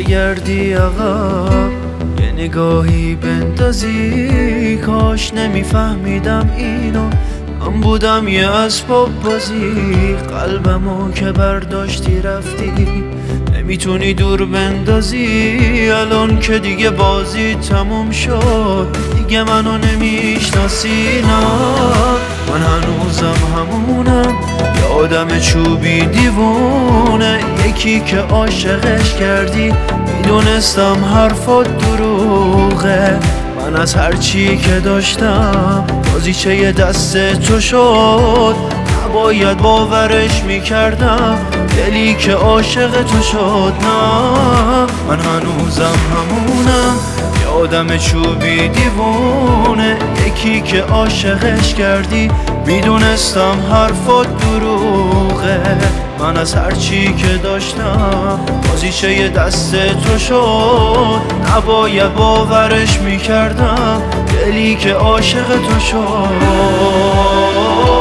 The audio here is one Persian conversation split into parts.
برگردی عقب، یه نگاهی بندازی. کاش نمیفهمیدم اینو، من بودم یه اسباب بازی. قلبمو که برداشتی رفتی، نمیتونی دور بندازی. الان که دیگه بازی تموم شد، دیگه منو نمیشناسی. نه من هنوزم همونم، یه آدم چوبی دیوونه. یکی که عاشقش کردی، میدونستم حرفات دروغه. من از هرچی که داشتم بازیچه دست تو شد. نباید باورش میکردم، دلی که عاشق تو شد. نه من هنوزم همونم، یه آدم چوبی دیوونه. یکی که عاشقش کردی، میدونستم حرفات دروغه. من از هرچی که داشتم بازیچه دست تو شد. نباید باورش میکردم، دلی که عاشق تو شد.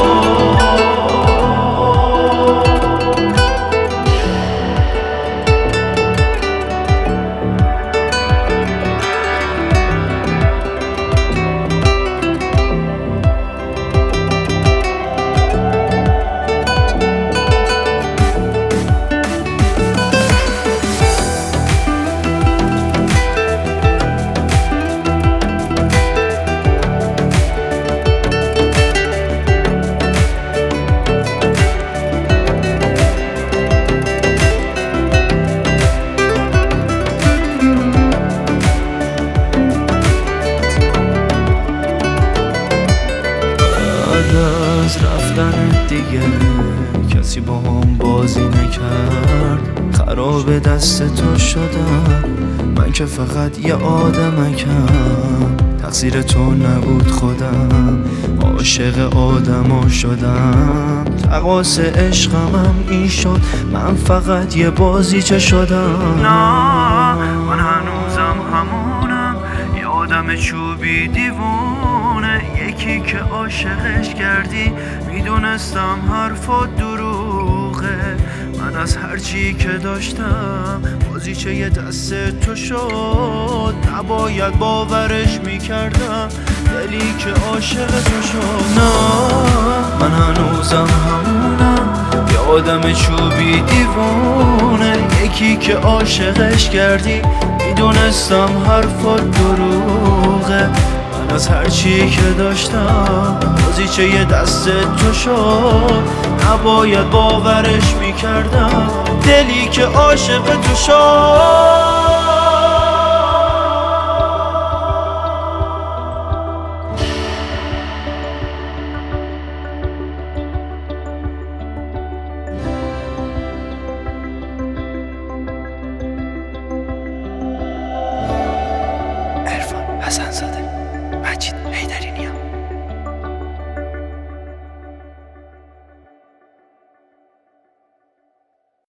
از رفتن دیگه کسی با هم بازی نکرد. خراب دست تو شدم، من که فقط یه آدمکم. تقصیر تو نبود خودم، عاشق آدما شدم. تقاص عشقمم این شد، من فقط یه بازیچه شدم. نه من هنوزم همونم، یه آدم چوبی دیوونه. یکی که عاشقش کردی، میدونستم حرفات دروغه. من از هرچی که داشتم بازیچه یه دست تو شد. نباید باورش میکردم، دلی که عاشق تو شد. نه من هنوزم همونم، یه آدم چوبی دیوونه. یکی که عاشقش کردی، میدونستم حرفات دروغه. من از هرچی که داشتم بازیچه یه دست تو شد. نباید باورش میکردم، دلی که عاشق تو شد.